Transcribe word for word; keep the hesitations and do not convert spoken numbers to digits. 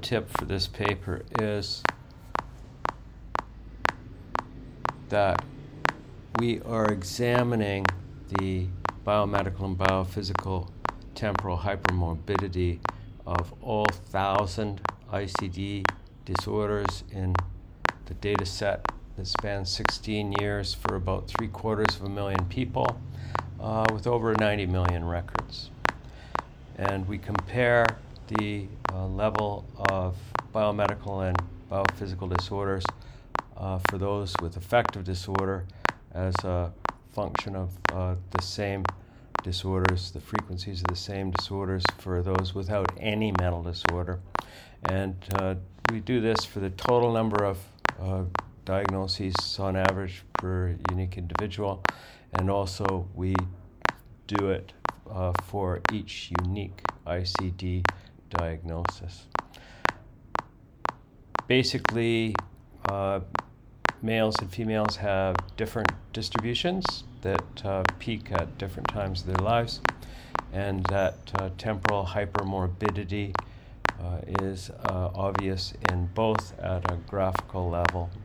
tip for this paper is that we are examining the biomedical and biophysical temporal hypermorbidity of all thousand I C D disorders in the data set that spans sixteen years for about three quarters of a million people uh, with over ninety million records. And we compare the uh, level of biomedical and biophysical disorders uh, for those with affective disorder as a function of uh, the same disorders, the frequencies of the same disorders for those without any mental disorder. And uh, we do this for the total number of uh, diagnoses on average per unique individual, and also we do it uh, for each unique I C D diagnosis. Basically, uh, males and females have different distributions that uh, peak at different times of their lives, and that uh, temporal hypermorbidity uh, is uh, obvious in both at a graphical level